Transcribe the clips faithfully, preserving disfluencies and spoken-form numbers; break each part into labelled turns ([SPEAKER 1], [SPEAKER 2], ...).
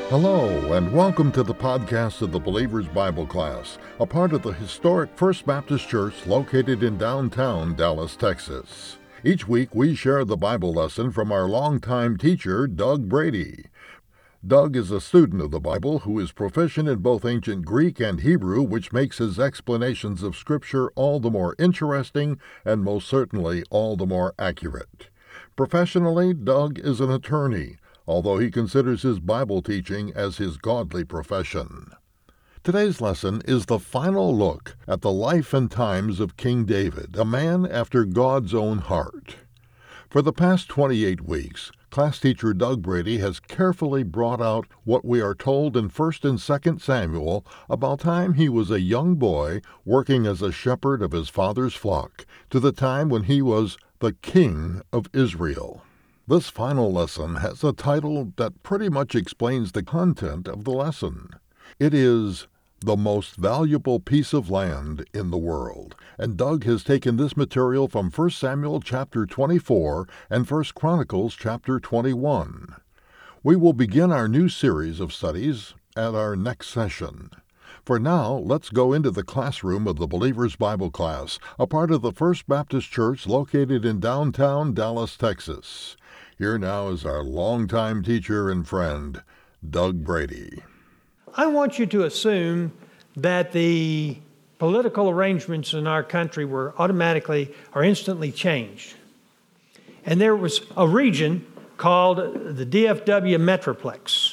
[SPEAKER 1] Hello, and welcome to the podcast of the Believer's Bible Class, a part of the historic First Baptist Church located in downtown Dallas, Texas. Each week we share the Bible lesson from our longtime teacher, Doug Brady. Doug is a student of the Bible who is proficient in both ancient Greek and Hebrew, which makes his explanations of Scripture all the more interesting and most certainly all the more accurate. Professionally, Doug is an attorney, although he considers his Bible teaching as his godly profession. Today's lesson is the final look at the life and times of King David, a man after God's own heart. For the past twenty-eight weeks, class teacher Doug Brady has carefully brought out what we are told in First and Second Samuel about time he was a young boy working as a shepherd of his father's flock, to the time when he was the King of Israel. This final lesson has a title that pretty much explains the content of the lesson. It is The Most Valuable Piece of Land in the World, and Doug has taken this material from First Samuel chapter twenty-four and First Chronicles chapter twenty-one. We will begin our new series of studies at our next session. For now, let's go into the classroom of the Believer's Bible Class, a part of the First Baptist Church located in downtown Dallas, Texas. Here now is our longtime teacher and friend, Doug Brady.
[SPEAKER 2] I want you to assume that the political arrangements in our country were automatically or instantly changed. And there was a region called the D F W Metroplex.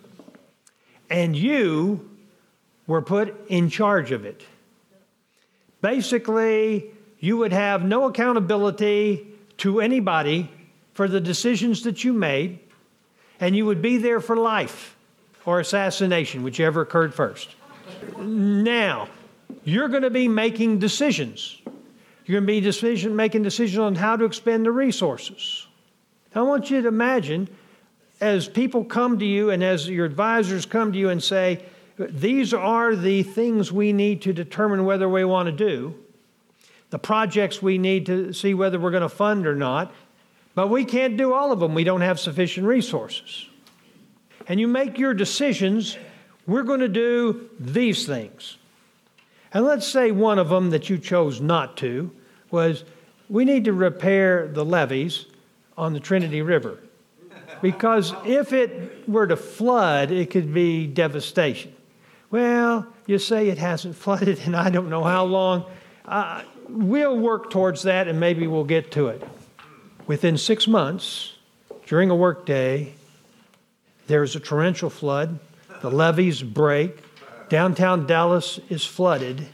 [SPEAKER 2] And you were put in charge of it. Basically, you would have no accountability to anybody for the decisions that you made, and you would be there for life or assassination, whichever occurred first. Now, you're going to be making decisions. You're going to be decision, making decisions on how to expend the resources. I want you to imagine, as people come to you and as your advisors come to you and say, these are the things we need to determine whether we want to do, the projects we need to see whether we're going to fund or not, but we can't do all of them. We don't have sufficient resources. And you make your decisions, we're going to do these things. And let's say one of them that you chose not to was, we need to repair the levees on the Trinity River. Because if it were to flood, it could be devastation. Well, you say it hasn't flooded and I don't know how long. Uh, we'll work towards that and maybe we'll get to it. Within six months, during a workday, there's a torrential flood. The levees break. Downtown Dallas is flooded.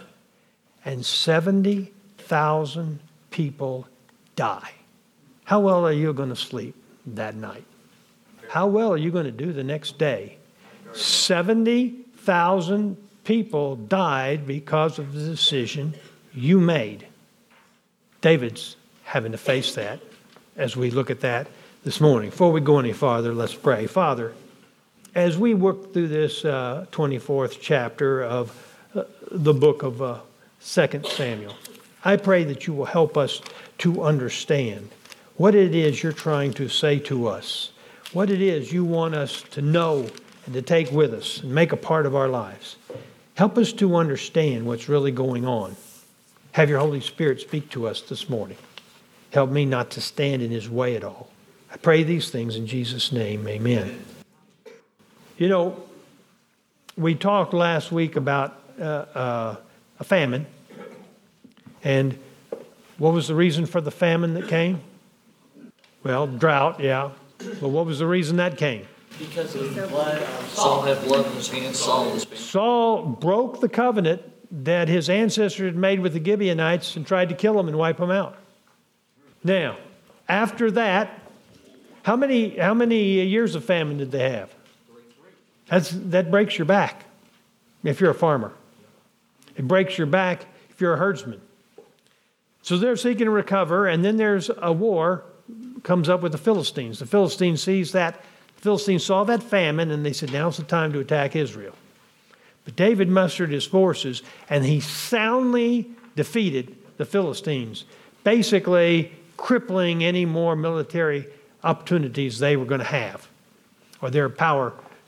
[SPEAKER 2] And seventy thousand people die. How well are you going to sleep that night? How well are you going to do the next day? seventy thousand people died because of the decision you made. David's having to face that as we look at that this morning. Before we go any farther, let's pray. Father, as we work through this uh, twenty-fourth chapter of uh, the book of uh, Second Samuel, I pray that you will help us to understand what it is you're trying to say to us, what it is you want us to know and to take with us and make a part of our lives. Help us to understand what's really going on. Have your Holy Spirit speak to us this morning. Help me not to stand in his way at all. I pray these things in Jesus' name, amen. You know, we talked last week about uh, uh, a famine. And what was the reason for the famine that came? Well, drought, yeah. But what was the reason that came?
[SPEAKER 3] Because of the blood. Saul had blood in his hands. Saul was being...
[SPEAKER 2] Saul broke the covenant that his ancestors had made with the Gibeonites and tried to kill them and wipe them out. Now, after that, how many how many years of famine did they have? That's, that breaks your back if you're a farmer. It breaks your back if you're a herdsman. So they're seeking to recover, and then there's a war comes up with the Philistines. The Philistines sees that, the Philistines saw that famine, and they said, now's the time to attack Israel. But David mustered his forces, and he soundly defeated the Philistines, basically crippling any more military opportunities they were going to have, or their power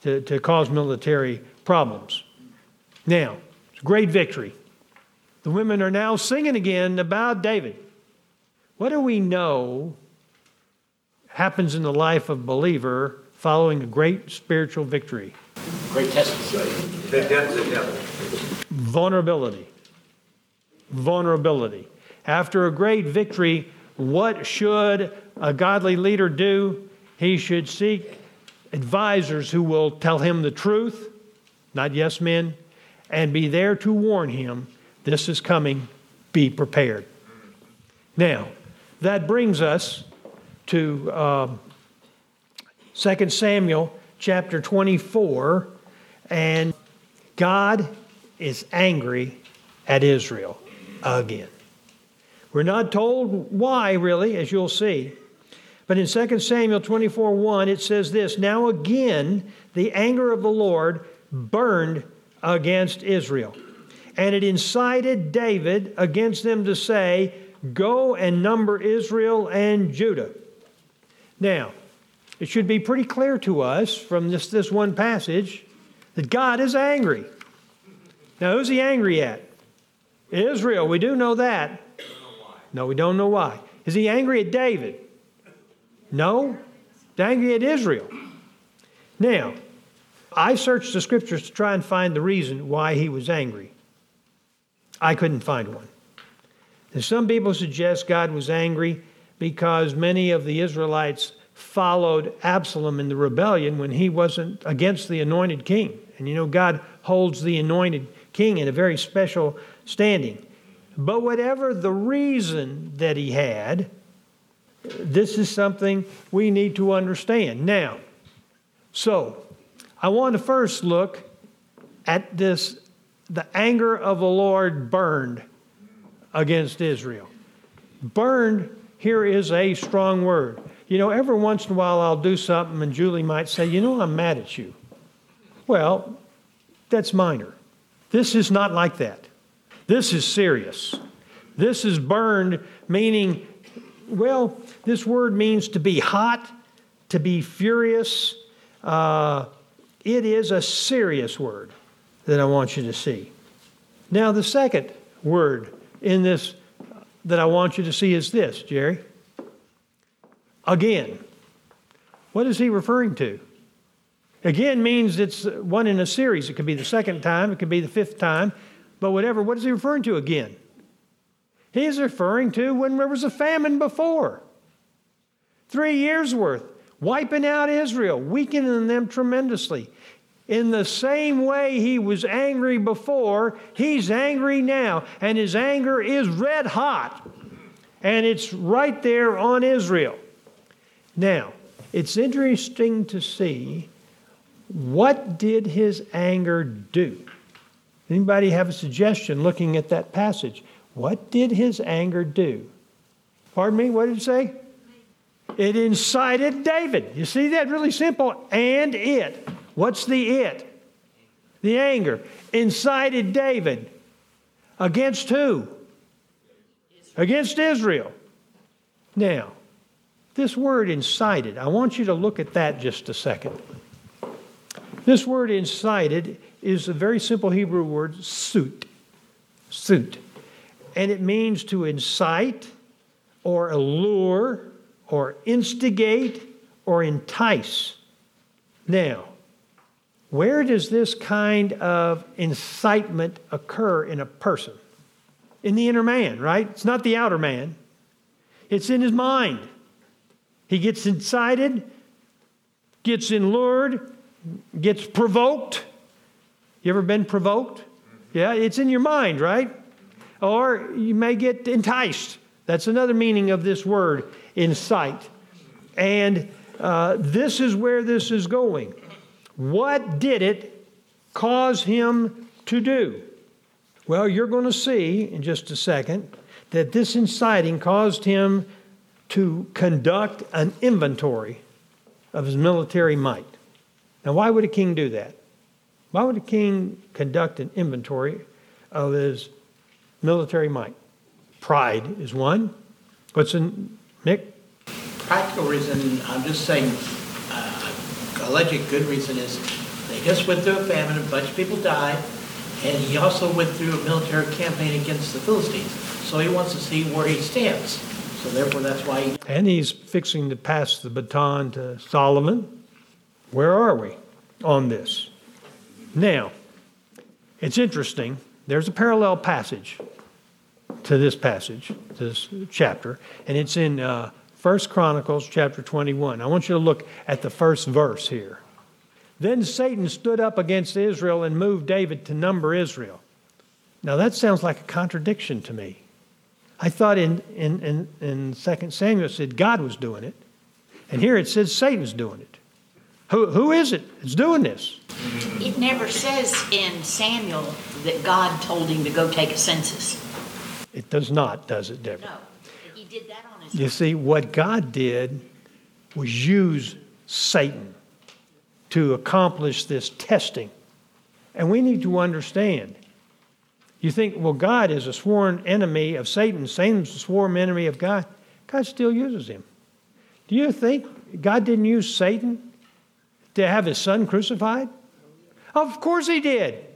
[SPEAKER 2] to, to cause military problems. Now, it's a great victory. The women are now singing again about David. What do we know happens in the life of a believer following a great spiritual victory?
[SPEAKER 3] Great testimony.
[SPEAKER 4] The devil, the devil.
[SPEAKER 2] Vulnerability. Vulnerability. After a great victory, what should a godly leader do? He should seek advisors who will tell him the truth, not yes men, and be there to warn him, this is coming, be prepared. Now, that brings us to um, Second Samuel chapter twenty-four, and God is angry at Israel again. We're not told why, really, as you'll see. But in Second Samuel twenty-four one, it says this, now again, the anger of the Lord burned against Israel. And it incited David against them to say, go and number Israel and Judah. Now, it should be pretty clear to us from this, this one passage that God is angry. Now, who's he angry at? Israel, we do know that. No, we don't know why. Is he angry at David? No, he's angry at Israel. Now, I searched the scriptures to try and find the reason why he was angry. I couldn't find one. And some people suggest God was angry because many of the Israelites followed Absalom in the rebellion when he wasn't against the anointed king. And you know, God holds the anointed king in a very special standing. But whatever the reason that he had, this is something we need to understand. Now, so I want to first look at this, the anger of the Lord burned against Israel. Burned here is a strong word. You know, every once in a while I'll do something and Julie might say, you know, I'm mad at you. Well, that's minor. This is not like that. This is serious. This is burned, meaning, well, this word means to be hot, to be furious. Uh, it is a serious word that I want you to see. Now, the second word in this that I want you to see is this, Jerry. Again. What is he referring to? Again means it's one in a series. It could be the second time. It could be the fifth time. But whatever, what is he referring to again? He is referring to when there was a famine before. Three years worth. Wiping out Israel. Weakening them tremendously. In the same way he was angry before, he's angry now. And his anger is red hot. And it's right there on Israel. Now, it's interesting to see, what did his anger do? Anybody have a suggestion looking at that passage? What did his anger do? Pardon me, what did it say? It incited David. You see that? Really simple. And it. What's the it? The anger. Incited David. Against who? Against Israel. Now, this word incited, I want you to look at that just a second. This word incited is a very simple Hebrew word, suit. Suit. And it means to incite or allure or instigate or entice. Now, where does this kind of incitement occur in a person? In the inner man, right? It's not the outer man. It's in his mind. He gets incited, gets allured, gets provoked. You ever been provoked? Yeah, it's in your mind, right? Or you may get enticed. That's another meaning of this word, incite. And uh, this is where this is going. What did it cause him to do? Well, you're going to see in just a second that this inciting caused him to conduct an inventory of his military might. Now, why would a king do that? Why would a king conduct an inventory of his military might? Pride is one. What's in, Nick?
[SPEAKER 5] Practical reason, I'm just saying, uh, alleged good reason is
[SPEAKER 4] just went through a famine, a bunch of people died, and he also went through a military campaign against the Philistines. So he wants to see where he stands. So therefore, that's why he...
[SPEAKER 2] And he's fixing to pass the baton to Solomon. Where are we on this? Now, it's interesting. There's a parallel passage to this passage, this chapter, and it's in uh, First Chronicles chapter twenty-one. I want you to look at the first verse here. Then Satan stood up against Israel and moved David to number Israel. Now that sounds like a contradiction to me. I thought in, in, in, in Second Samuel it said God was doing it, and here it says Satan's doing it. Who, who is it that's doing this?
[SPEAKER 5] It never says in Samuel that God told him to go take a census.
[SPEAKER 2] It does not, does it, Deborah?
[SPEAKER 5] No, he did that on his
[SPEAKER 2] You
[SPEAKER 5] own.
[SPEAKER 2] see, what God did was use Satan to accomplish this testing. And we need to understand. You think, well, God is a sworn enemy of Satan. Satan's a sworn enemy of God. God still uses him. Do you think God didn't use Satan to have his son crucified? Of course he did.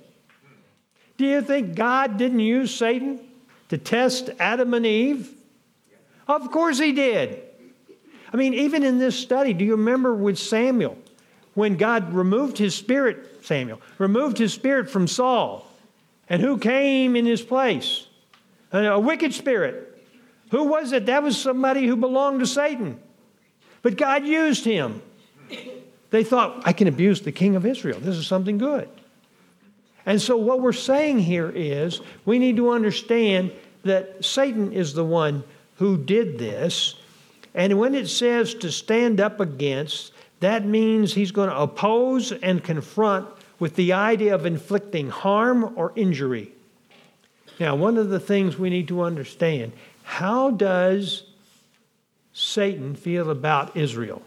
[SPEAKER 2] Do you think God didn't use Satan to test Adam and Eve? Of course he did. I mean, even in this study, do you remember with Samuel, when God removed his spirit, Samuel, removed his spirit from Saul, and who came in his place? A wicked spirit. Who was it? That was somebody who belonged to Satan. But God used him. They thought, I can abuse the king of Israel. This is something good. And so what we're saying here is we need to understand that Satan is the one who did this. And when it says to stand up against, that means he's going to oppose and confront with the idea of inflicting harm or injury. Now, one of the things we need to understand, how does Satan feel about Israel?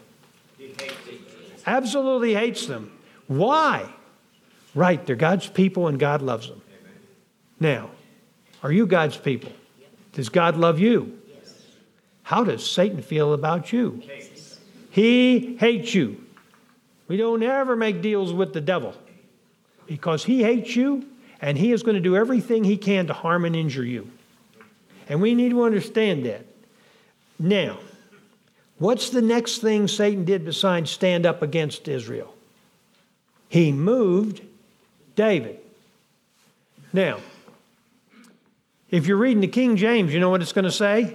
[SPEAKER 2] Absolutely hates them. Why? Right, they're God's people and God loves them. Now, are you God's people? Does God love you? How does Satan feel about you? He hates you. We don't ever make deals with the devil because he hates you and he is going to do everything he can to harm and injure you. And we need to understand that. Now, what's the next thing Satan did besides stand up against Israel? He moved David. Now, if you're reading the King James, you know what it's going to say?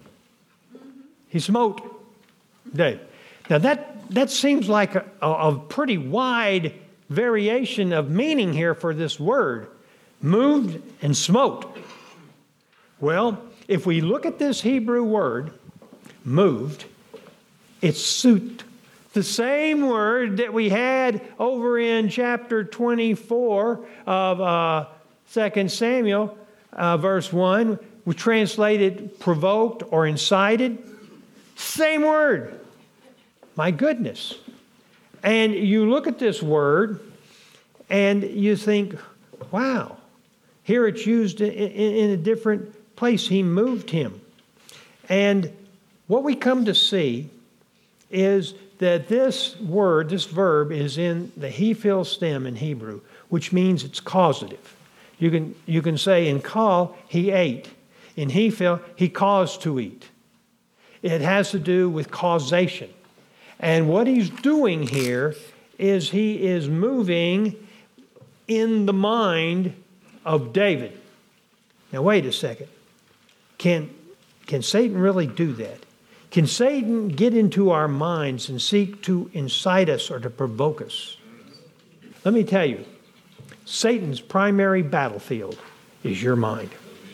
[SPEAKER 2] He smote David. Now that, that seems like a, a, a pretty wide variation of meaning here for this word. Moved and smote. Well, if we look at this Hebrew word, moved, it's suit. The same word that we had over in chapter twenty-four of uh, Second Samuel, uh, verse one, we translated provoked or incited. Same word. My goodness. And you look at this word and you think, wow, here it's used in, in, in a different place. He moved him. And what we come to see is that this word, this verb, is in the he-fil stem in Hebrew, which means it's causative. You can, you can say in call, he ate. In he-fil, he caused to eat. It has to do with causation. And what he's doing here is he is moving in the mind of David. Now, wait a second. Can, can Satan really do that? Can Satan get into our minds and seek to incite us or to provoke us? Let me tell you, Satan's primary battlefield is your mind.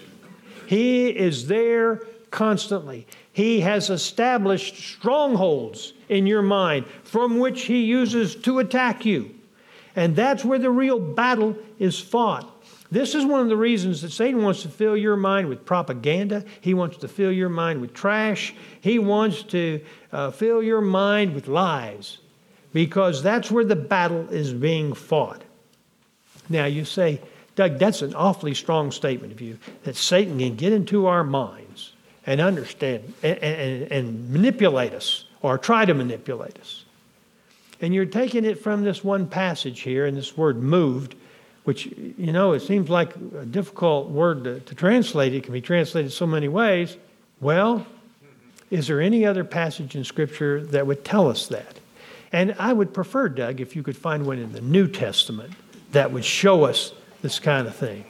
[SPEAKER 2] He is there constantly. He has established strongholds in your mind from which he uses to attack you. And that's where the real battle is fought. This is one of the reasons that Satan wants to fill your mind with propaganda. He wants to fill your mind with trash. He wants to uh, fill your mind with lies, because that's where the battle is being fought. Now you say, Doug, that's an awfully strong statement of you, that Satan can get into our minds and understand and, and, and manipulate us or try to manipulate us. and you're taking it from this one passage here, and this word moved, which, you know, it seems like a difficult word to, to translate. It can be translated so many ways. Well, is there any other passage in Scripture that would tell us that? And I would prefer, Doug, if you could find one in the New Testament that would show us this kind of thing.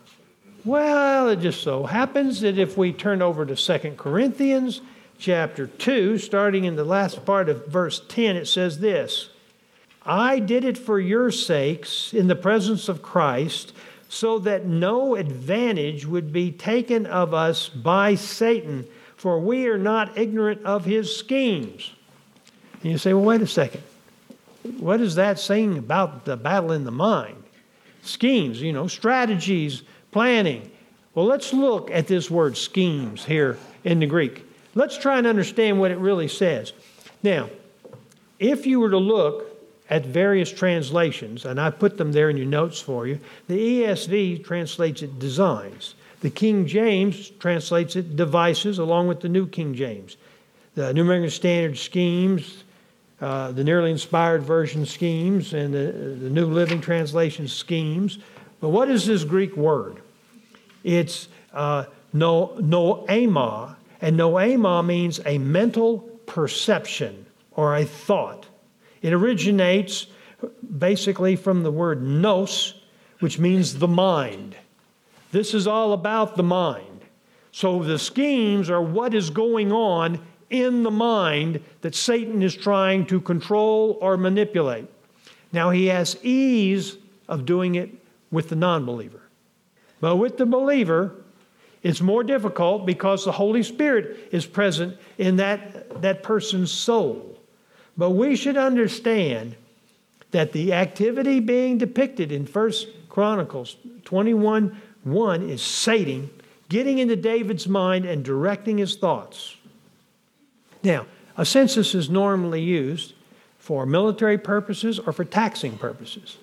[SPEAKER 2] Well, it just so happens that if we turn over to Second Corinthians chapter two, starting in the last part of verse ten, it says this, I did it for your sakes in the presence of Christ, so that no advantage would be taken of us by Satan, for we are not ignorant of his schemes. And you say, well, wait a second. What is that saying about the battle in the mind? Schemes, you know, strategies, planning. Well, let's look at this word schemes here in the Greek. Let's try and understand what it really says. Now, if you were to look at various translations, and I put them there in your notes for you, the E S V translates it designs. The King James translates it devices, along with the New King James. The New American Standard schemes, uh, the Nearly Inspired Version schemes, and the, the New Living Translation schemes. But what is this Greek word? It's uh, no, noema, and noema means a mental perception or a thought. It originates basically from the word nous, which means the mind. This is all about the mind. So the schemes are what is going on in the mind that Satan is trying to control or manipulate. Now, he has ease of doing it with the non-believer. But with the believer, it's more difficult because the Holy Spirit is present in that, that person's soul. But we should understand that the activity being depicted in First Chronicles twenty-one one is Satan getting into David's mind and directing his thoughts. Now, a census is normally used for military purposes or for taxing purposes.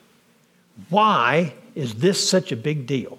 [SPEAKER 2] Why is this such a big deal?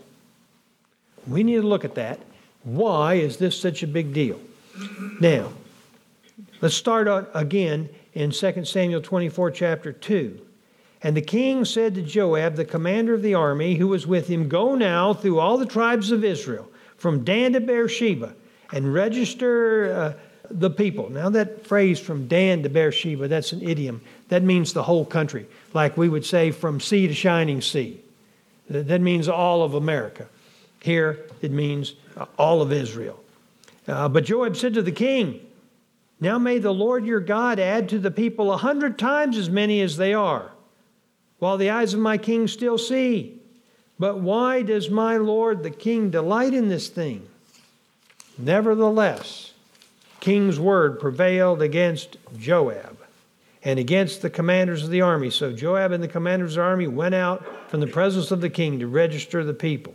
[SPEAKER 2] We need to look at that. Why is this such a big deal? Now, let's start out again in Second Samuel twenty-four, chapter two. And the king said to Joab, the commander of the army, who was with him, go now through all the tribes of Israel, from Dan to Beersheba, and register uh, the people. Now that phrase from Dan to Beersheba, that's an idiom. That means the whole country. Like we would say from sea to shining sea. That means all of America. Here it means all of Israel. Uh, but Joab said to the king, now may the Lord your God add to the people a hundred times as many as they are, while the eyes of my king still see. But why does my Lord the king delight in this thing? Nevertheless, king's word prevailed against Joab and against the commanders of the army. So Joab and the commanders of the army went out from the presence of the king to register the people.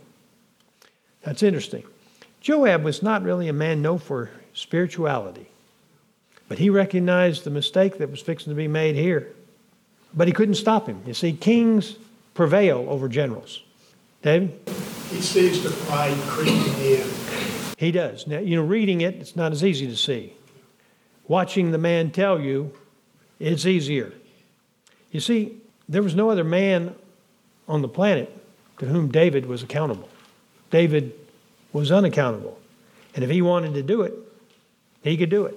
[SPEAKER 2] That's interesting. Joab was not really a man known for spirituality, but he recognized the mistake that was fixing to be made here. But he couldn't stop him. You see, kings prevail over generals. David?
[SPEAKER 6] He sees the pride creeping in.
[SPEAKER 2] He does. Now, you know, reading it, it's not as easy to see. Watching the man tell you, it's easier. You see, there was no other man on the planet to whom David was accountable. David was unaccountable. And if he wanted to do it, he could do it.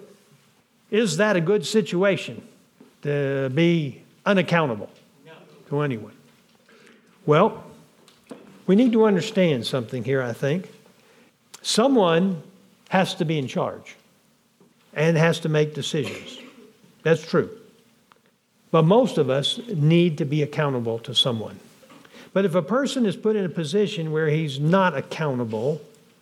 [SPEAKER 2] Is that a good situation to be unaccountable to anyone? Well, we need to understand something here, I think. Someone has to be in charge and has to make decisions. That's true. But most of us need to be accountable to someone. But if a person is put in a position where he's not accountable,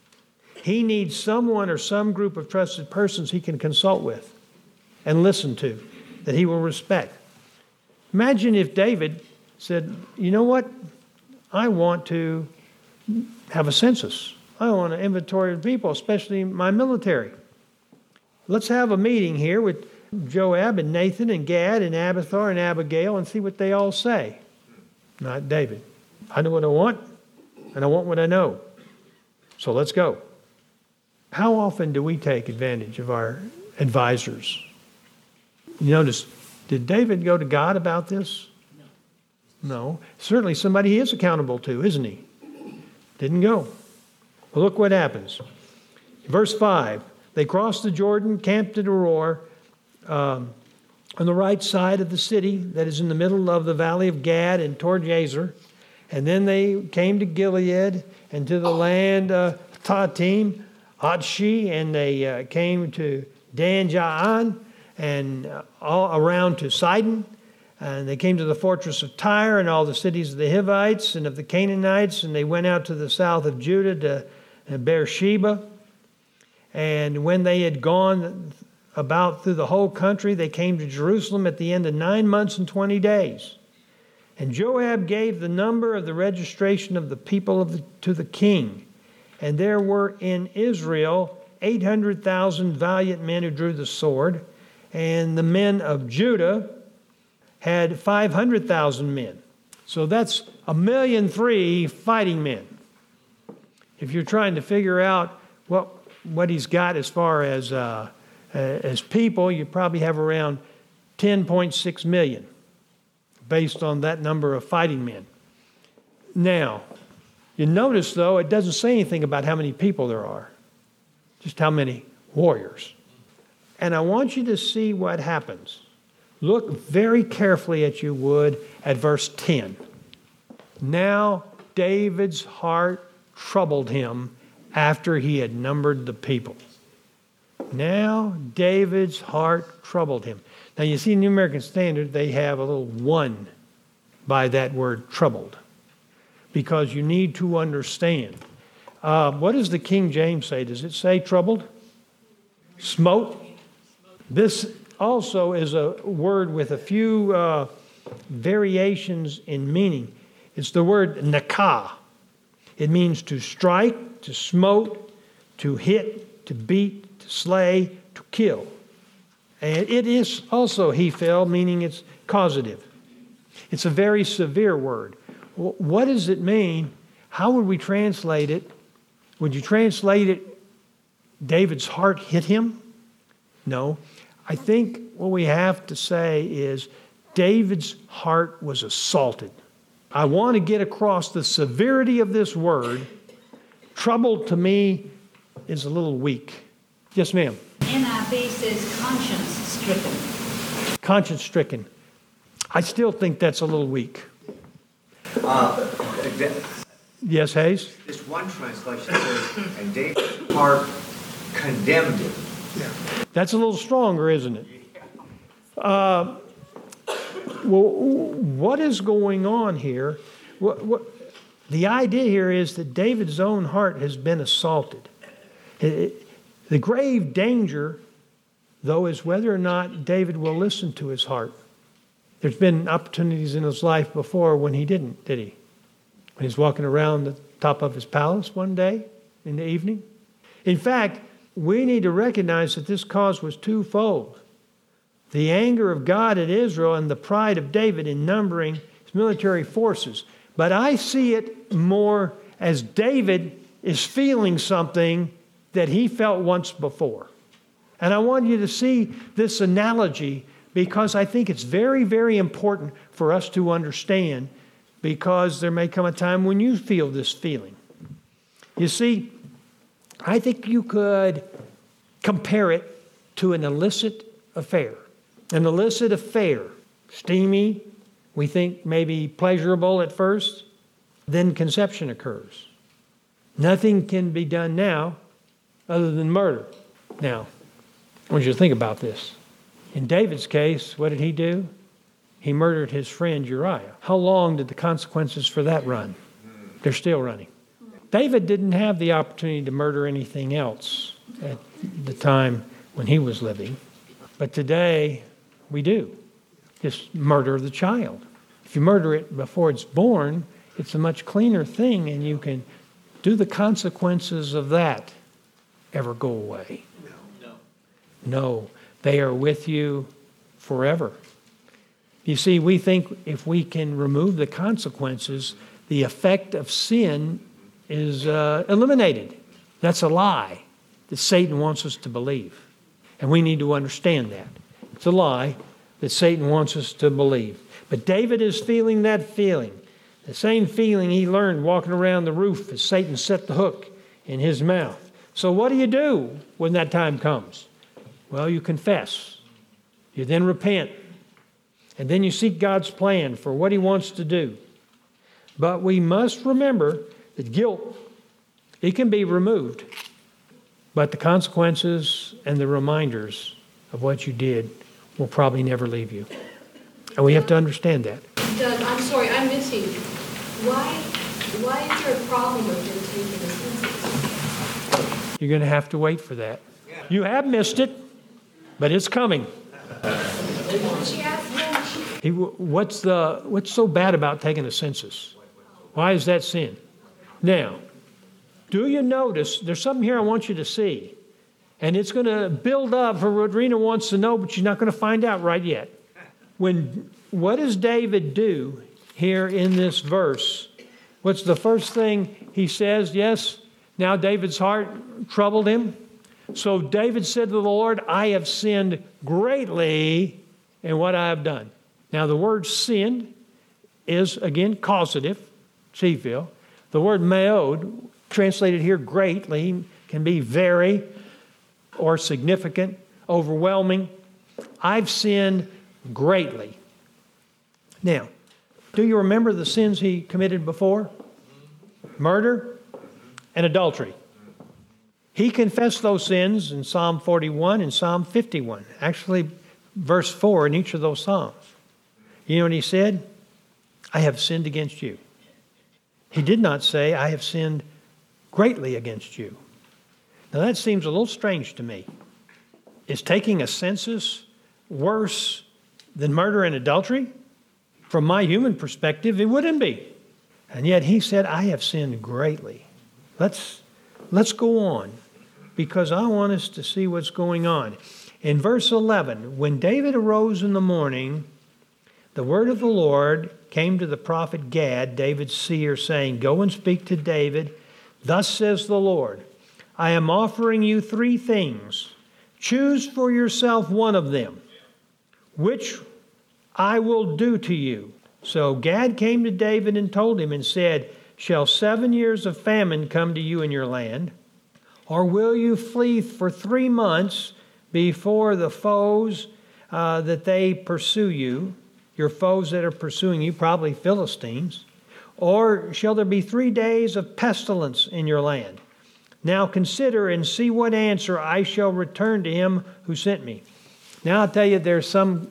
[SPEAKER 2] he needs someone or some group of trusted persons he can consult with and listen to, that he will respect. Imagine if David said, you know what? I want to have a census. I want an inventory of people, especially my military. Let's have a meeting here with Joab and Nathan and Gad and Abiathar and Abigail and see what they all say. Not David. I know what I want, and I want what I know. So let's go. How often do we take advantage of our advisors? You notice Did David go to God about this? No. Certainly somebody he is accountable to, isn't he? Didn't go. Well, look what happens. Verse five, they crossed the Jordan, camped at Aroer, um, on the right side of the city that is in the middle of the valley of Gad and toward Jazer. And then they came to Gilead and to the land uh, Tatim, Atshi, and they uh, came to Dan Ja'an and uh, all around to Sidon. And they came to the fortress of Tyre and all the cities of the Hivites and of the Canaanites. And they went out to the south of Judah to uh, Beersheba. And when they had gone about through the whole country, they came to Jerusalem at the end of nine months and twenty days. And Joab gave the number of the registration of the people of the, to the king. And there were in Israel eight hundred thousand valiant men who drew the sword. And the men of Judah had five hundred thousand men. So that's a million three fighting men. If you're trying to figure out what, what he's got as far as, uh, uh, as people, you probably have around ten point six million based on that number of fighting men. Now, you notice, though, it doesn't say anything about how many people there are, just how many warriors. And I want you to see what happens. Look very carefully, as you would, at verse ten. Now David's heart troubled him after he had numbered the people. Now David's heart troubled him. Now you see in the New American Standard, they have a little one by that word troubled, because you need to understand. Uh, what does the King James say? Does it say troubled? Smote? This also is a word with a few uh, variations in meaning. It's the word nakah. It means to strike, to smote, to hit, to beat, to slay, to kill. And it is also he fell, meaning it's causative. It's a very severe word. What does it mean? How would we translate it? Would you translate it, David's heart hit him? No. I think what we have to say is David's heart was assaulted. I want to get across the severity of this word. Troubled to me is a little weak. Yes, ma'am.
[SPEAKER 7] N I V says conscience stricken.
[SPEAKER 2] Conscience stricken. I still think that's a little weak.
[SPEAKER 8] Uh,
[SPEAKER 2] Yes, Hayes?
[SPEAKER 8] this one translation says, and David's heart condemned him.
[SPEAKER 2] That's a little stronger, isn't it? Uh, well, what is going on here? What, what, the idea here is that David's own heart has been assaulted. It, it, the grave danger, though, is whether or not David will listen to his heart. There's been opportunities in his life before when he didn't, did he? When he was walking around the top of his palace one day in the evening. In fact, we need to recognize that this cause was twofold. The anger of God at Israel and the pride of David in numbering his military forces. But I see it more as David is feeling something that he felt once before. And I want you to see this analogy because I think it's very, very important for us to understand, because there may come a time when you feel this feeling. You see, I think you could compare it to an illicit affair. An illicit affair, steamy, we think maybe pleasurable at first, then conception occurs. Nothing can be done now other than murder. Now, I want you to think about this. In David's case, what did he do? He murdered his friend Uriah. How long did the consequences for that run? They're still running. David didn't have the opportunity to murder anything else at the time when he was living. But today, we do. Just murder the child. If you murder it before it's born, it's a much cleaner thing, and you can do the consequences of that ever go away?
[SPEAKER 3] No.
[SPEAKER 2] No. They are with you forever. You see, we think if we can remove the consequences, the effect of sin is uh, eliminated. That's a lie that Satan wants us to believe. And we need to understand that. It's a lie. that Satan wants us to believe. But David is feeling that feeling. The same feeling he learned walking around the roof as Satan set the hook in his mouth. So what do you do when that time comes? Well, you confess. You then repent. And then you seek God's plan for what he wants to do. But we must remember that guilt, it can be removed. But the consequences and the reminders of what you did will probably never leave you. And we have to understand that.
[SPEAKER 7] Doug, I'm sorry, I'm missing. Why, why is there a problem with him taking the census?
[SPEAKER 2] You're going to have to wait for that. You have missed it, but it's coming. He, what's the what's so bad about taking a census? Why is that sin? Now, do you notice there's something here I want you to see, and it's going to build up for what Rena wants to know, but she's not going to find out right yet. When what does David do here in this verse? What's the first thing he says? Yes, now David's heart troubled him. So David said to the Lord, I have sinned greatly in what I have done. Now the word sin is, again, causative, Sheffield. The word meod, translated here greatly, can be very or significant, overwhelming. I've sinned greatly. Now, do you remember the sins he committed before? Murder and adultery. He confessed those sins in Psalm forty-one and Psalm fifty-one. Actually, verse four in each of those Psalms. You know what he said? I have sinned against you. He did not say, I have sinned greatly against you. Now that seems a little strange to me. Is taking a census worse than murder and adultery? From my human perspective, it wouldn't be. And yet he said, I have sinned greatly. Let's, let's go on, because I want us to see what's going on. In verse eleven, when David arose in the morning, the word of the Lord came to the prophet Gad, David's seer, saying, Go and speak to David. Thus says the Lord, I am offering you three things. Choose for yourself one of them, which I will do to you. So Gad came to David and told him and said, Shall seven years of famine come to you in your land? Or will you flee for three months before the foes uh, that they pursue you? Your foes that are pursuing you, probably Philistines. Or shall there be three days of pestilence in your land? Now consider and see what answer I shall return to him who sent me. Now I'll tell you, there's some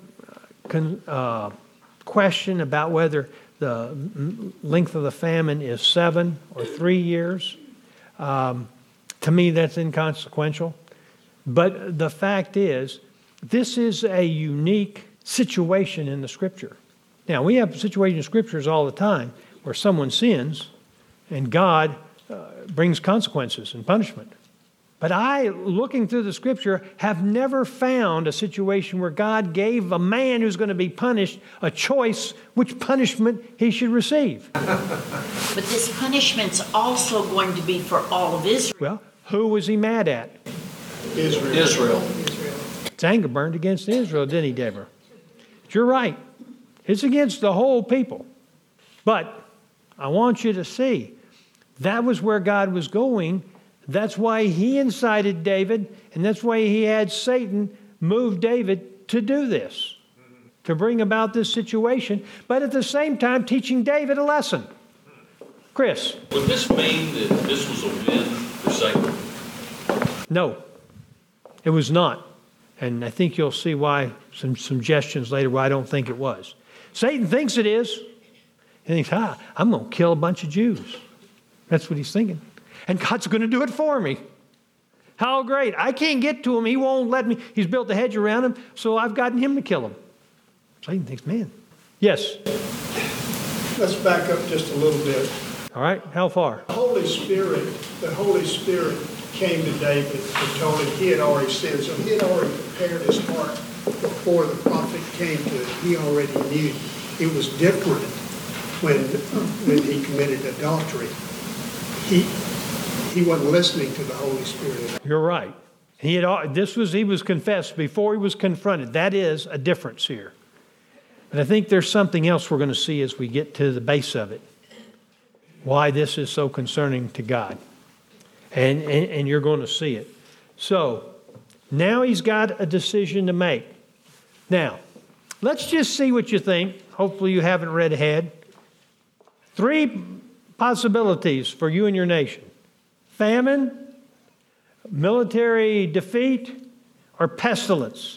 [SPEAKER 2] uh, question about whether the length of the famine is seven or three years. Um, to me, that's inconsequential. But the fact is, this is a unique situation in the Scripture. Now, we have situations in Scriptures all the time where someone sins and God uh, brings consequences and punishment. But I, looking through the Scripture, have never found a situation where God gave a man who's going to be punished a choice which punishment he should receive.
[SPEAKER 5] But this punishment's also going to be for all of Israel.
[SPEAKER 2] Well, who was he mad at?
[SPEAKER 6] Israel.
[SPEAKER 3] Israel.
[SPEAKER 2] His anger burned against Israel, didn't he, Deborah? You're right. It's against the whole people. But I want you to see, that was where God was going. That's why he incited David, and that's why he had Satan move David to do this, to bring about this situation, but at the same time teaching David a lesson. Chris?
[SPEAKER 9] Would this mean that this was a win for Satan?
[SPEAKER 2] No, it was not. And I think you'll see why, some suggestions later why I don't think it was. Satan thinks it is. He thinks, ah, I'm going to kill a bunch of Jews. That's what he's thinking. And God's going to do it for me. How great. I can't get to him. He won't let me. He's built a hedge around him, so I've gotten him to kill him. Satan thinks, man. Yes?
[SPEAKER 6] Let's back up just a little bit.
[SPEAKER 2] All right. How far?
[SPEAKER 6] The Holy Spirit, the Holy Spirit came to David and told him he had already sinned. So he had already prepared his heart before the prophet came to it. He already knew. It was different when, when he committed adultery. He he wasn't listening to the Holy Spirit.
[SPEAKER 2] You're right. He had this was he was confessed before he was confronted. That is a difference here. But I think there's something else we're going to see as we get to the base of it. Why this is so concerning to God. And, and, and you're going to see it. So, now he's got a decision to make. Now, let's just see what you think. Hopefully you haven't read ahead. Three possibilities for you and your nation. Famine, military defeat, or pestilence.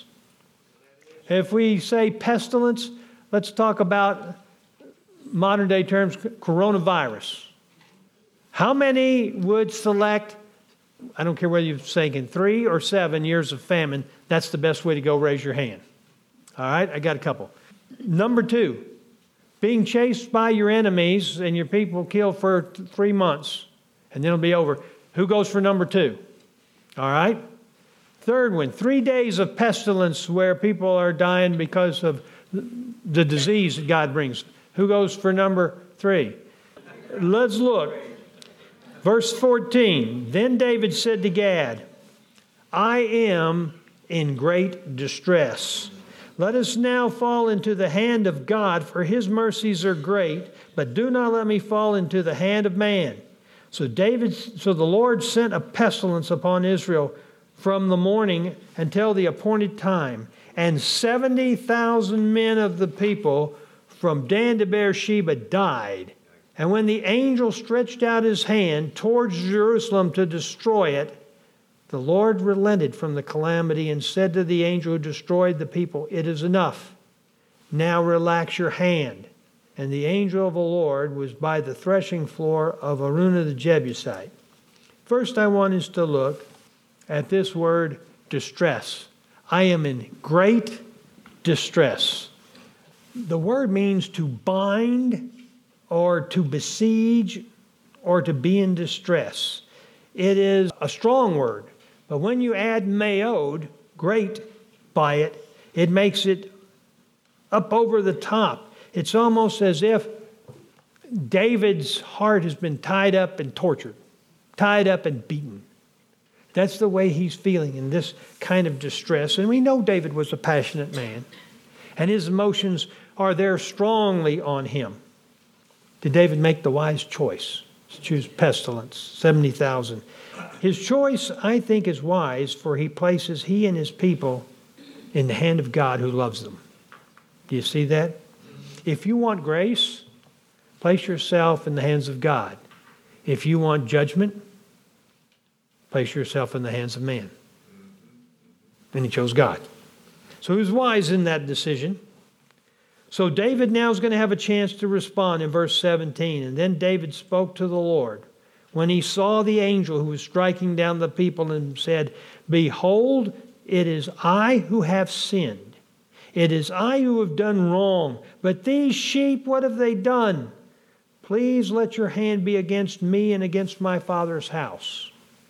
[SPEAKER 2] If we say pestilence, let's talk about modern day terms, coronavirus. How many would select, I don't care whether you're saying three or seven years of famine, that's the best way to go, raise your hand. All right, I got a couple. Number two, being chased by your enemies and your people killed for th- three months, and then it'll be over. Who goes for number two? All right. Third one, three days of pestilence where people are dying because of the disease that God brings. Who goes for number three? Let's look. Verse fourteen, then David said to Gad, I am in great distress. Let us now fall into the hand of God, for his mercies are great, but do not let me fall into the hand of man. So David, so the Lord sent a pestilence upon Israel from the morning until the appointed time, and seventy thousand men of the people from Dan to Beersheba died. And when the angel stretched out his hand towards Jerusalem to destroy it, the Lord relented from the calamity and said to the angel who destroyed the people, it is enough. Now relax your hand. And the angel of the Lord was by the threshing floor of Araunah the Jebusite. First, I want us to look at this word distress. I am in great distress. The word means to bind or to besiege or to be in distress. It is a strong word, but when you add meod, great, by it, it makes it up over the top. It's almost as if David's heart has been tied up and tortured, tied up and beaten. That's the way he's feeling in this kind of distress. And we know David was a passionate man, and his emotions are there strongly on him. Did David make the wise choice to choose pestilence, seventy thousand? His choice, I think, is wise, for he places he and his people in the hand of God who loves them. Do you see that? If you want grace, place yourself in the hands of God. If you want judgment, place yourself in the hands of man. And he chose God. So he was wise in that decision. So David now is going to have a chance to respond in verse seventeen. And then David spoke to the Lord when he saw the angel who was striking down the people and said, behold, it is I who have sinned. It is I who have done wrong. But these sheep, what have they done? Please let your hand be against me and against my father's house.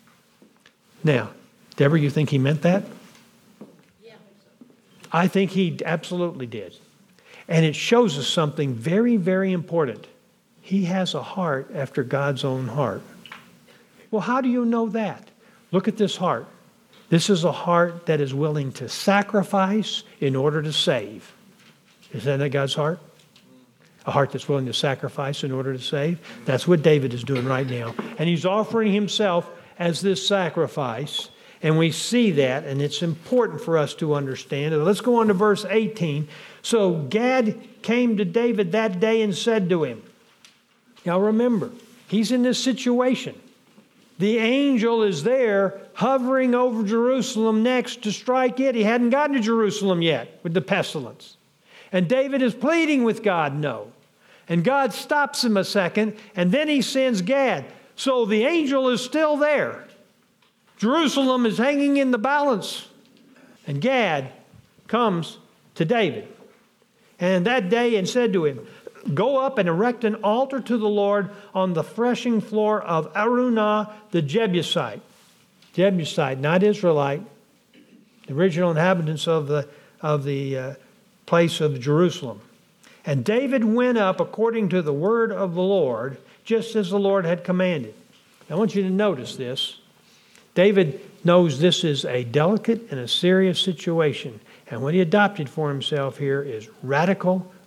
[SPEAKER 2] Now, Deborah, you think he meant that? Yeah. I think he absolutely did. And it shows us something very, very important. He has a heart after God's own heart. Well, how do you know that? Look at this heart. This is a heart that is willing to sacrifice in order to save. Is that God's heart? A heart that's willing to sacrifice in order to save? That's what David is doing right now. And he's offering himself as this sacrifice. And we see that, and it's important for us to understand it. Let's go on to verse eighteen. So Gad came to David that day and said to him, now remember, he's in this situation. The angel is there hovering over Jerusalem next to strike it. He hadn't gotten to Jerusalem yet with the pestilence. And David is pleading with God, no. And God stops him a second, and then he sends Gad. So the angel is still there. Jerusalem is hanging in the balance. And Gad comes to David. And that day and said to him, go up and erect an altar to the Lord on the threshing floor of Araunah the Jebusite. Jebusite, not Israelite. The original inhabitants of the, of the uh, place of Jerusalem. And David went up according to the word of the Lord, just as the Lord had commanded. I want you to notice this. David knows this is a delicate and a serious situation. And what he adopted for himself here is radical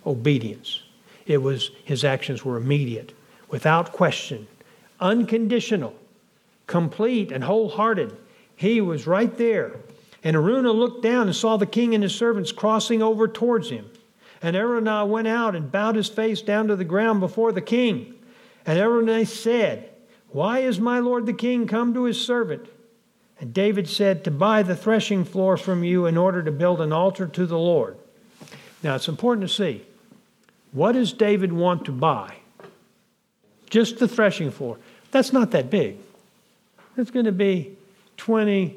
[SPEAKER 2] obedience. It was, his actions were immediate, without question, unconditional, complete and wholehearted. He was right there. And Araunah looked down and saw the king and his servants crossing over towards him. And Araunah went out and bowed his face down to the ground before the king. And Araunah said, "Why is my lord the king come to his servant?" And David said, "To buy the threshing floor from you in order to build an altar to the Lord." Now it's important to see, what does David want to buy? Just the threshing floor. That's not that big. It's going to be twenty,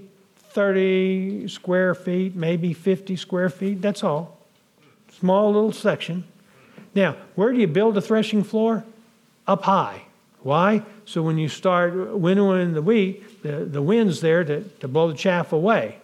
[SPEAKER 2] thirty square feet, maybe fifty square feet. That's all. Small little section. Now, where do you build a threshing floor? Up high. Why? So when you start winnowing the wheat, the, the wind's there to, to blow the chaff away.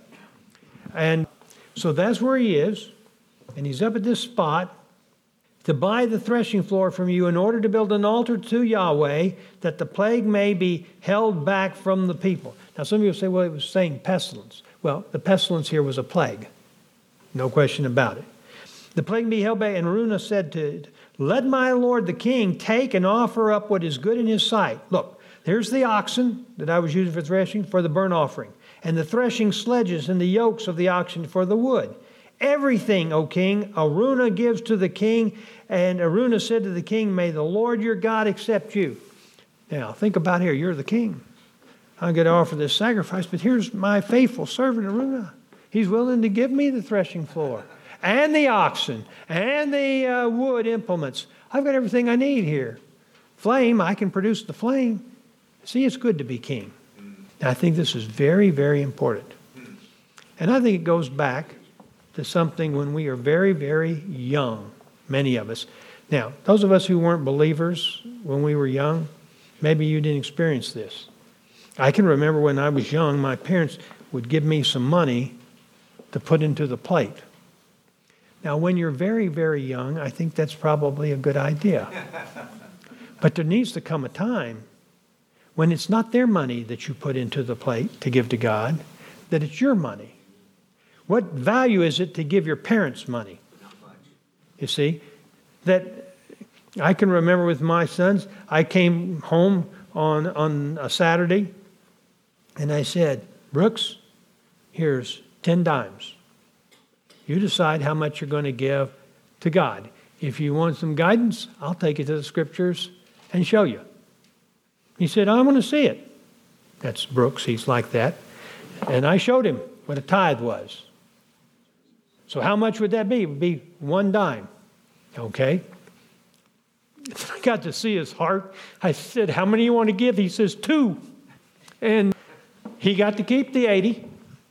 [SPEAKER 2] And so that's where he is. And he's up at this spot to buy the threshing floor from you in order to build an altar to Yahweh, that the plague may be held back from the people. Now some of you say, well, it was saying pestilence. Well, the pestilence here was a plague. No question about it. The plague be held back. And Araunah said to, "Let my lord the king take and offer up what is good in his sight." Look, there's the oxen that I was using for threshing for the burnt offering, and the threshing sledges and the yokes of the oxen for the wood. Everything, O king, Araunah gives to the king. And Araunah said to the king, "May the Lord your God accept you." Now, think about here. You're the king. I'm going to offer this sacrifice, but here's my faithful servant Araunah. He's willing to give me the threshing floor and the oxen and the uh, wood implements. I've got everything I need here. Flame, I can produce the flame. See, it's good to be king. Now, I think this is very, very important. And I think it goes back to something when we are very, very young, many of us. Now, those of us who weren't believers when we were young, maybe you didn't experience this. I can remember when I was young, my parents would give me some money to put into the plate. Now, when you're very, very young, I think that's probably a good idea. But there needs to come a time when it's not their money that you put into the plate to give to God, that it's your money. What value is it to give your parents money? You see, that I can remember with my sons, I came home on, on a Saturday and I said, "Brooks, here's ten dimes. You decide how much you're going to give to God. If you want some guidance, I'll take you to the scriptures and show you." He said, "I want to see it." That's Brooks, he's like that. And I showed him what a tithe was. So how much would that be? It would be one dime. Okay. I got to see his heart. I said, "How many you want to give?" He says, two. And he got to keep the eighty.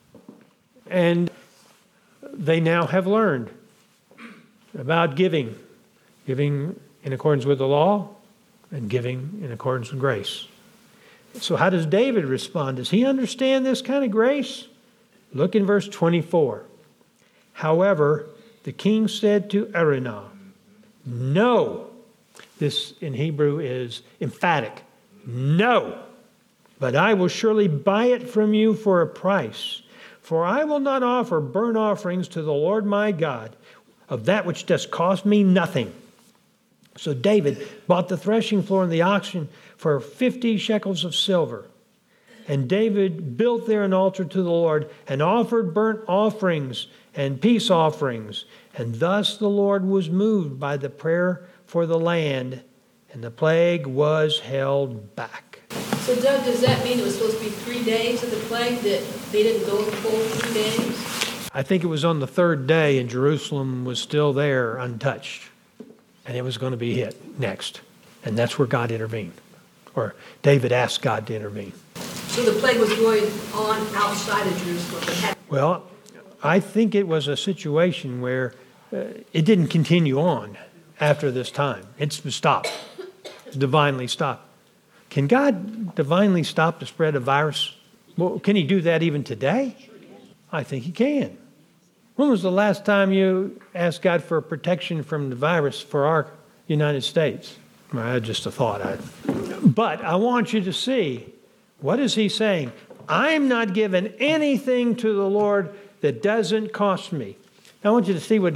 [SPEAKER 2] And they now have learned about giving. Giving in accordance with the law and giving in accordance with grace. So how does David respond? Does he understand this kind of grace? Look in verse twenty-four. "However, the king said to Araunah, 'No.'" This in Hebrew is emphatic. "No, but I will surely buy it from you for a price. For I will not offer burnt offerings to the Lord my God of that which does cost me nothing." So David bought the threshing floor and the oxen for fifty shekels of silver. And David built there an altar to the Lord and offered burnt offerings and peace offerings. And thus the Lord was moved by the prayer for the land, and the plague was held back.
[SPEAKER 7] So Doug, does that mean it was supposed to be three days of the plague, that they didn't go the full three days?
[SPEAKER 2] I think it was on the third day, and Jerusalem was still there untouched. And it was going to be hit next. And that's where God intervened. Or David asked God to intervene.
[SPEAKER 7] So the plague was going on outside of Jerusalem. It had-
[SPEAKER 2] Well, I think it was a situation where uh, it didn't continue on after this time. It's stopped. It's divinely stopped. Can God divinely stop the spread of virus? Well, can he do that even today? I think he can. When was the last time you asked God for protection from the virus for our United States? Well, just a thought. I, but I want you to see, what is he saying? I'm not giving anything to the Lord that doesn't cost me. Now, I want you to see what he,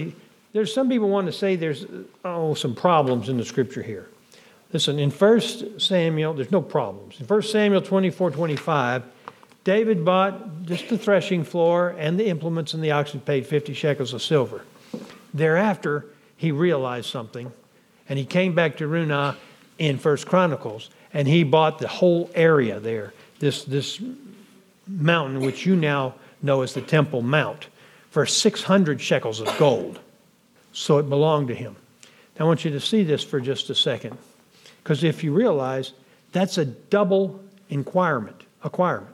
[SPEAKER 2] there's some people want to say there's, oh, some problems in the scripture here. Listen, in First Samuel, there's no problems. In First Samuel twenty-four twenty-five, David bought just the threshing floor and the implements, and the oxen paid fifty shekels of silver. Thereafter, he realized something, and he came back to Runah in First Chronicles, and he bought the whole area there, this, this mountain, which you now know as the Temple Mount, for six hundred shekels of gold. So it belonged to him. Now I want you to see this for just a second, because if you realize, that's a double acquirement. acquirement.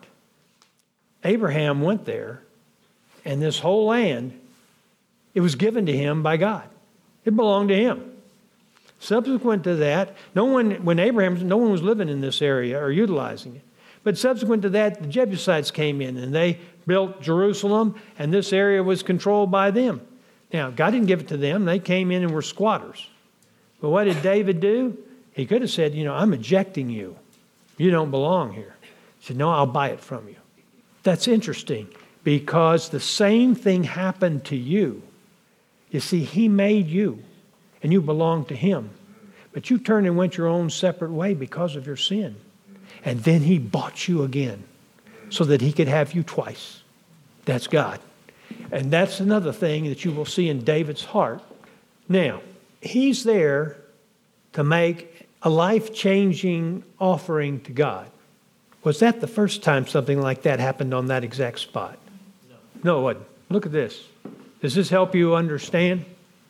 [SPEAKER 2] Abraham went there, and this whole land, it was given to him by God. It belonged to him. Subsequent to that, no one, when Abraham, no one was living in this area or utilizing it. But subsequent to that, the Jebusites came in, and they built Jerusalem, and this area was controlled by them. Now, God didn't give it to them. They came in and were squatters. But what did David do? He could have said, you know, I'm ejecting you. You don't belong here. He said, no, I'll buy it from you. That's interesting, because the same thing happened to you. You see, he made you, and you belong to him. But you turned and went your own separate way because of your sin. And then he bought you again so that he could have you twice. That's God. And that's another thing that you will see in David's heart. Now, he's there to make a life-changing offering to God. Was that the first time something like that happened on that exact spot? No. No, it wasn't. Look at this. Does this help you understand?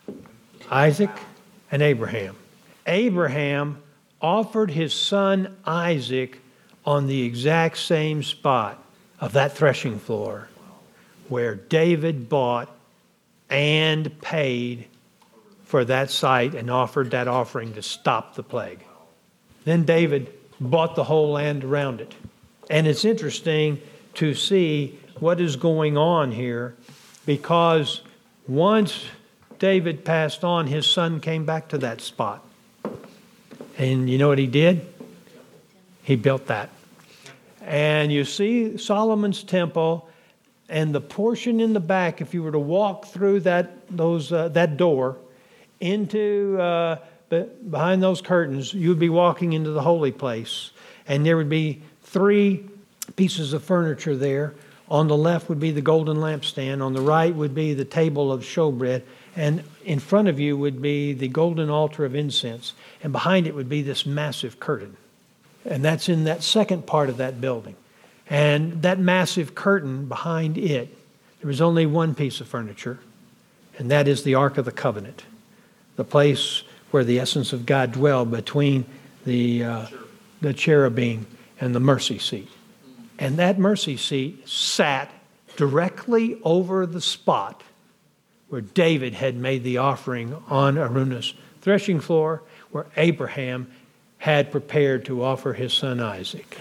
[SPEAKER 2] Isaac and Abraham. Abraham offered his son Isaac on the exact same spot of that threshing floor where David bought and paid for that site and offered that offering to stop the plague. Then David bought the whole land around it. And it's interesting to see what is going on here, because once David passed on, his son came back to that spot. And you know what he did? He built that. And you see Solomon's temple, and the portion in the back, if you were to walk through that those uh, that door into uh, behind those curtains, you would be walking into the holy place. And there would be three pieces of furniture there. On the left would be the golden lampstand. On the right would be the table of showbread. And in front of you would be the golden altar of incense. And behind it would be this massive curtain. And that's in that second part of that building. And that massive curtain behind it, there was only one piece of furniture. And that is the Ark of the Covenant. The place where the essence of God dwelled between the, uh, the cherubim and the mercy seat. And that mercy seat sat directly over the spot where David had made the offering on Araunah's threshing floor, where Abraham had prepared to offer his son Isaac.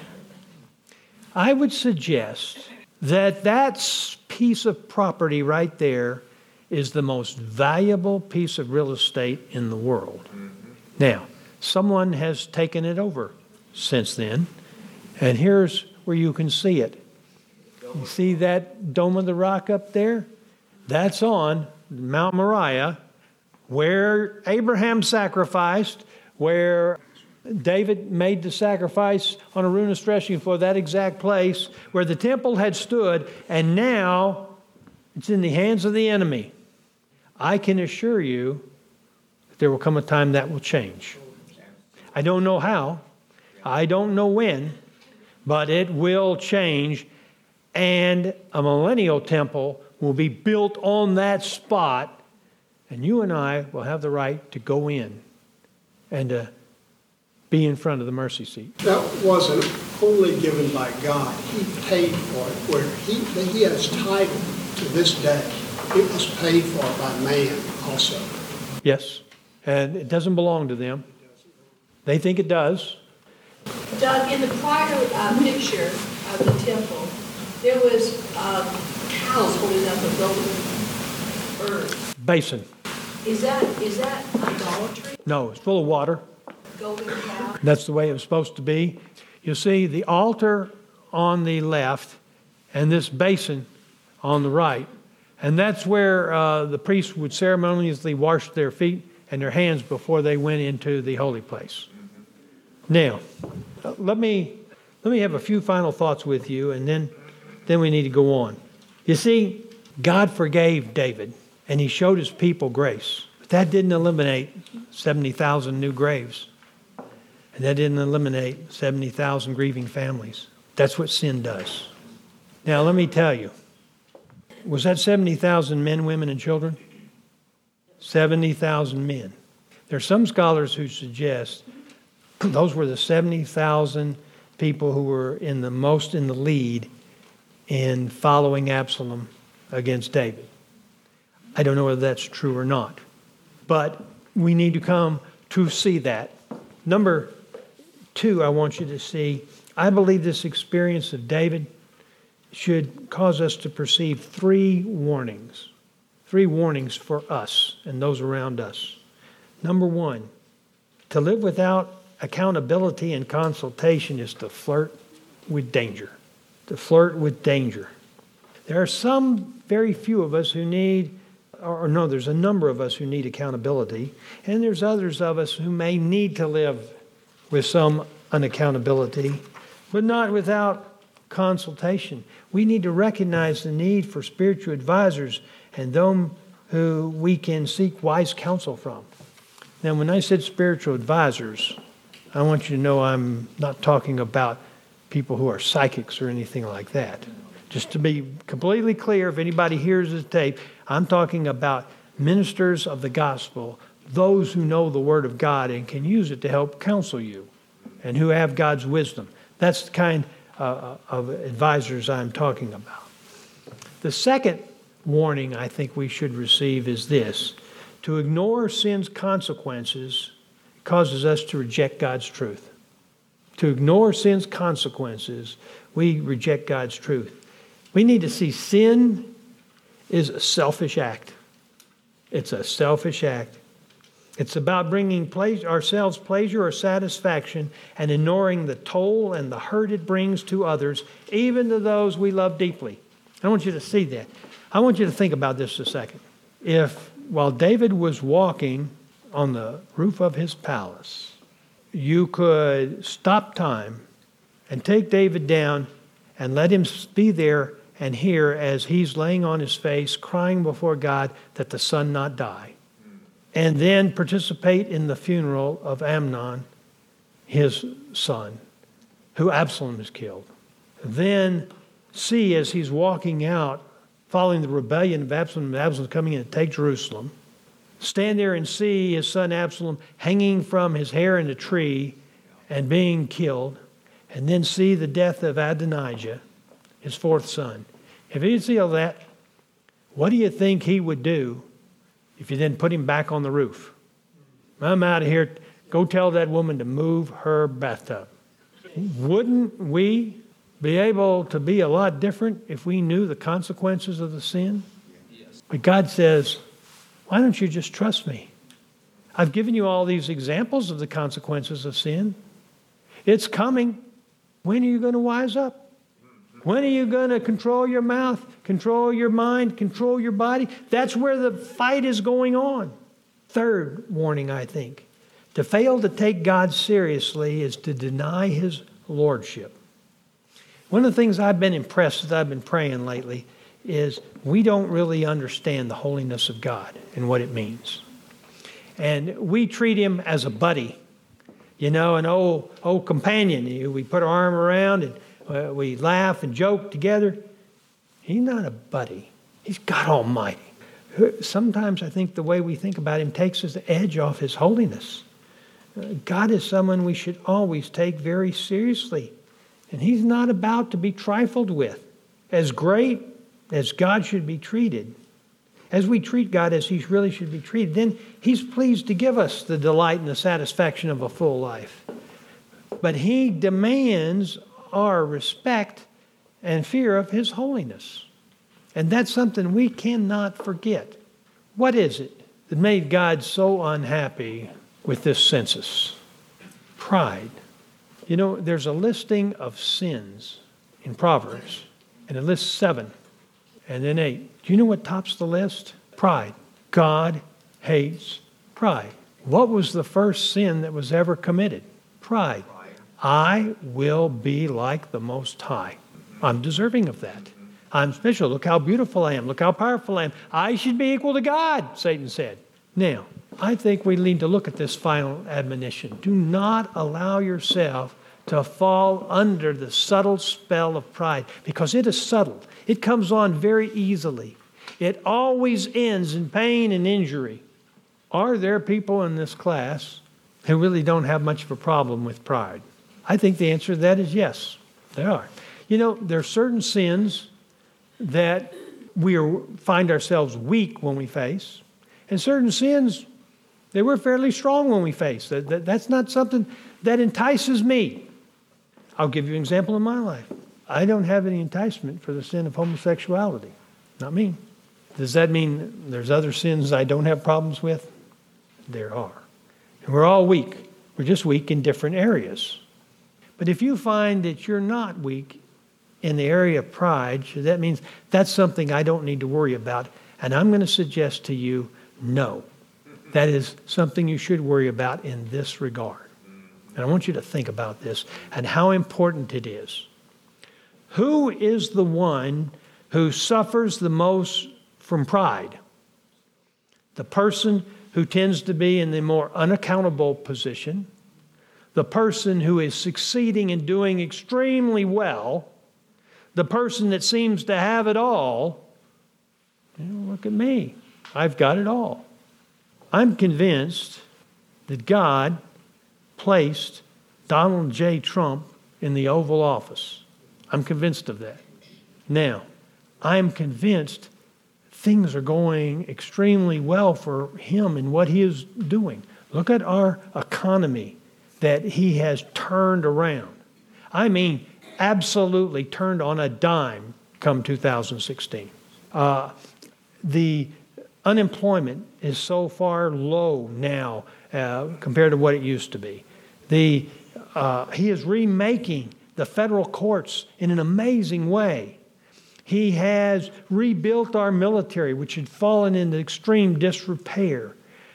[SPEAKER 2] I would suggest that that piece of property right there is the most valuable piece of real estate in the world. Now, someone has taken it over since then, and here's where you can see it. You see that Dome of the Rock up there? That's on Mount Moriah, where Abraham sacrificed, where David made the sacrifice on Araunah's threshing floor, that exact place where the temple had stood, and now it's in the hands of the enemy. I can assure you that there will come a time that will change. I don't know how. I don't know when. But it will change, and a millennial temple will be built on that spot, and you and I will have the right to go in and to be in front of the mercy seat.
[SPEAKER 6] That wasn't only given by God. He paid for it, where he, he has title to this day. It was paid for by man also.
[SPEAKER 2] Yes, and it doesn't belong to them. They think it does.
[SPEAKER 7] Doug, in the prior uh, picture of the temple, there was uh, cows holding up a golden urn.
[SPEAKER 2] Basin.
[SPEAKER 7] Is that is that idolatry?
[SPEAKER 2] No, it's full of water.
[SPEAKER 7] Golden cow?
[SPEAKER 2] That's the way it was supposed to be. You see the altar on the left and this basin on the right. And that's where uh, the priests would ceremoniously wash their feet and their hands before they went into the holy place. Now, let me let me have a few final thoughts with you, and then, then we need to go on. You see, God forgave David, and he showed his people grace. But that didn't eliminate seventy thousand new graves. And that didn't eliminate seventy thousand grieving families. That's what sin does. Now, let me tell you, was that seventy thousand men, women, and children? seventy thousand men. There are some scholars who suggest those were the seventy thousand people who were in the most in the lead in following Absalom against David. I don't know whether that's true or not, but we need to come to see that. Number two, I want you to see, I believe this experience of David should cause us to perceive three warnings. Three warnings for us and those around us. Number one, to live without accountability and consultation is to flirt with danger. To flirt with danger. There are some, very few of us who need, or no, there's a number of us who need accountability, and there's others of us who may need to live with some unaccountability, but not without consultation. We need to recognize the need for spiritual advisors and them who we can seek wise counsel from. Now, when I said spiritual advisors, I want you to know I'm not talking about people who are psychics or anything like that. Just to be completely clear, if anybody hears this tape, I'm talking about ministers of the gospel, those who know the Word of God and can use it to help counsel you, and who have God's wisdom. That's the kind uh, of advisors I'm talking about. The second warning I think we should receive is this: to ignore sin's consequences causes us to reject God's truth. To ignore sin's consequences, we reject God's truth. We need to see sin is a selfish act. It's a selfish act. It's about bringing pleasure, ourselves pleasure or satisfaction and ignoring the toll and the hurt it brings to others, even to those we love deeply. I want you to see that. I want you to think about this a second. If, while David was walking on the roof of his palace, you could stop time and take David down and let him be there and hear as he's laying on his face, crying before God that the son not die, and then participate in the funeral of Amnon, his son, who Absalom has killed. Then see as he's walking out, following the rebellion of Absalom, Absalom coming in to take Jerusalem, stand there and see his son Absalom hanging from his hair in a tree and being killed, and then see the death of Adonijah, his fourth son. If he didn't see all that, what do you think he would do if you then put him back on the roof? I'm out of here. Go tell that woman to move her bathtub. Wouldn't we be able to be a lot different if we knew the consequences of the sin?
[SPEAKER 3] Yes.
[SPEAKER 2] But God says, why don't you just trust me? I've given you all these examples of the consequences of sin. It's coming. When are you going to wise up? When are you going to control your mouth, control your mind, control your body? That's where the fight is going on. Third warning, I think. To fail to take God seriously is to deny His lordship. One of the things I've been impressed as I've been praying lately is we don't really understand the holiness of God and what it means. And we treat Him as a buddy, you know, an old, old companion. We put our arm around and uh, we laugh and joke together. He's not a buddy. He's God Almighty. Sometimes I think the way we think about Him takes us the edge off His holiness. Uh, God is someone we should always take very seriously. And He's not about to be trifled with. As great as God should be treated, as we treat God as He really should be treated, then He's pleased to give us the delight and the satisfaction of a full life. But He demands our respect and fear of His holiness. And that's something we cannot forget. What is it that made God so unhappy with this census? Pride. You know, there's a listing of sins in Proverbs, and it lists seven, and then eight. Do you know what tops the list? Pride. God hates pride. What was the first sin that was ever committed? Pride. I will be like the Most High. I'm deserving of that. I'm special. Look how beautiful I am. Look how powerful I am. I should be equal to God, Satan said. Now, I think we need to look at this final admonition. Do not allow yourself to fall under the subtle spell of pride, because it is subtle. It comes on very easily. It always ends in pain and injury. Are there people in this class who really don't have much of a problem with pride? I think the answer to that is yes, there are. You know, there are certain sins that we are, find ourselves weak when we face, and certain sins that we're fairly strong when we face. That, that, that's not something that entices me. I'll give you an example in my life. I don't have any enticement for the sin of homosexuality. Not me. Does that mean there's other sins I don't have problems with? There are. And we're all weak. We're just weak in different areas. But if you find that you're not weak in the area of pride, that means that's something I don't need to worry about. And I'm going to suggest to you, no. That is something you should worry about in this regard. And I want you to think about this and how important it is. Who is the one who suffers the most from pride? The person who tends to be in the more unaccountable position, the person who is succeeding and doing extremely well, the person that seems to have it all. You know, look at me. I've got it all. I'm convinced that God placed Donald J. Trump in the Oval Office. I'm convinced of that. Now, I'm convinced things are going extremely well for him and what he is doing. Look at our economy that he has turned around. I mean, absolutely turned on a dime come two thousand sixteen. Uh, the unemployment is so far low now uh, compared to what it used to be. The, uh, he is remaking the federal courts in an amazing way. He has rebuilt our military, which had fallen into extreme disrepair.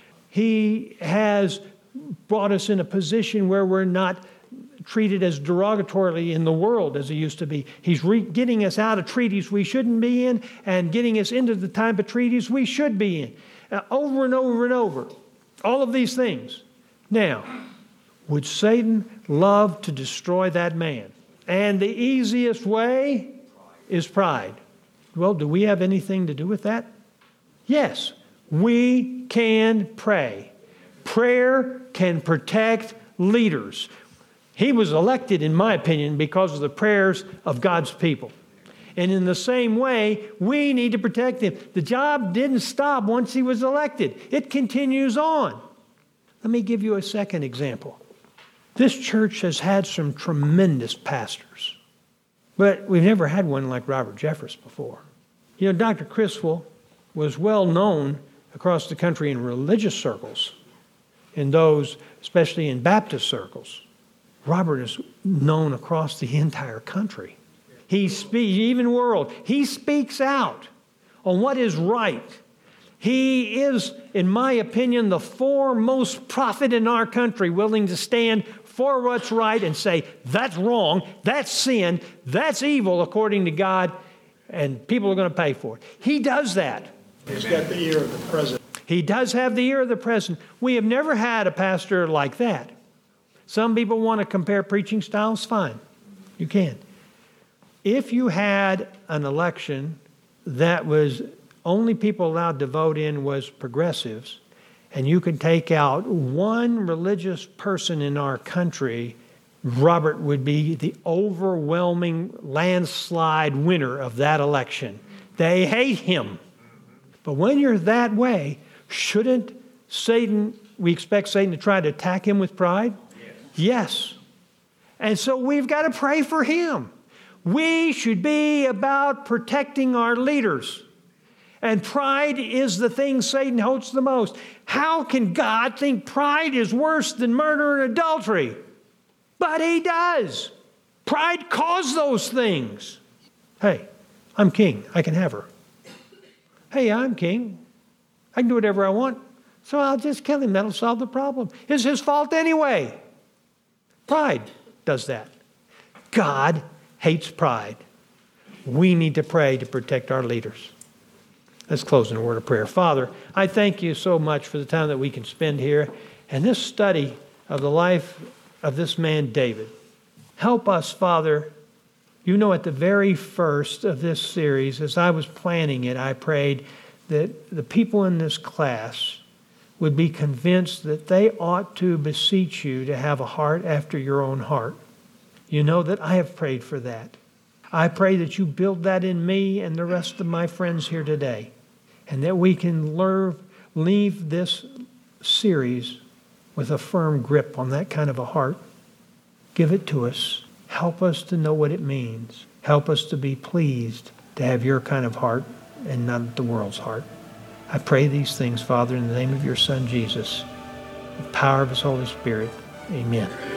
[SPEAKER 2] He has brought us in a position where we're not treated as derogatorily in the world as it used to be. He's re- getting us out of treaties we shouldn't be in and getting us into the type of treaties we should be in. Uh, over and over and over. All of these things. Now, would Satan love to destroy that man? And the easiest way is pride. Well, do we have anything to do with that? Yes, we can pray. Prayer can protect leaders. He was elected, in my opinion, because of the prayers of God's people. And in the same way, we need to protect him. The job didn't stop once he was elected. It continues on. Let me give you a second example. This church has had some tremendous pastors, but we've never had one like Robert Jeffress before. You know, Doctor Criswell was well known across the country in religious circles, in those, especially in Baptist circles. Robert is known across the entire country. He speaks, even world, he speaks out on what is right. He is, in my opinion, the foremost prophet in our country, willing to stand for what's right and say, that's wrong, that's sin, that's evil according to God, and people are going to pay for it. He does that.
[SPEAKER 6] He's got the ear of the president.
[SPEAKER 2] He does have the ear of the president. We have never had a pastor like that. Some people want to compare preaching styles. Fine. You can. If you had an election that was only people allowed to vote in was progressives, and you could take out one religious person in our country, Robert would be the overwhelming landslide winner of that election. They hate him. But when you're that way, shouldn't Satan, we expect Satan to try to attack him with pride? Yes. And so we've got to pray for him. We should be about protecting our leaders. And pride is the thing Satan hates the most. How can God think pride is worse than murder and adultery? But he does. Pride caused those things. Hey, I'm king. I can have her. Hey, I'm king. I can do whatever I want. So I'll just kill him. That'll solve the problem. It's his fault anyway. Pride does that. God hates pride. We need to pray to protect our leaders. Let's close in a word of prayer. Father, I thank you so much for the time that we can spend here and this study of the life of this man, David. Help us, Father. You know, at the very first of this series, as I was planning it, I prayed that the people in this class would be convinced that they ought to beseech you to have a heart after your own heart. You know that I have prayed for that. I pray that you build that in me and the rest of my friends here today, and that we can learn, leave this series with a firm grip on that kind of a heart. Give it to us. Help us to know what it means. Help us to be pleased to have your kind of heart and not the world's heart. I pray these things, Father, in the name of your Son, Jesus, the power of his Holy Spirit. Amen.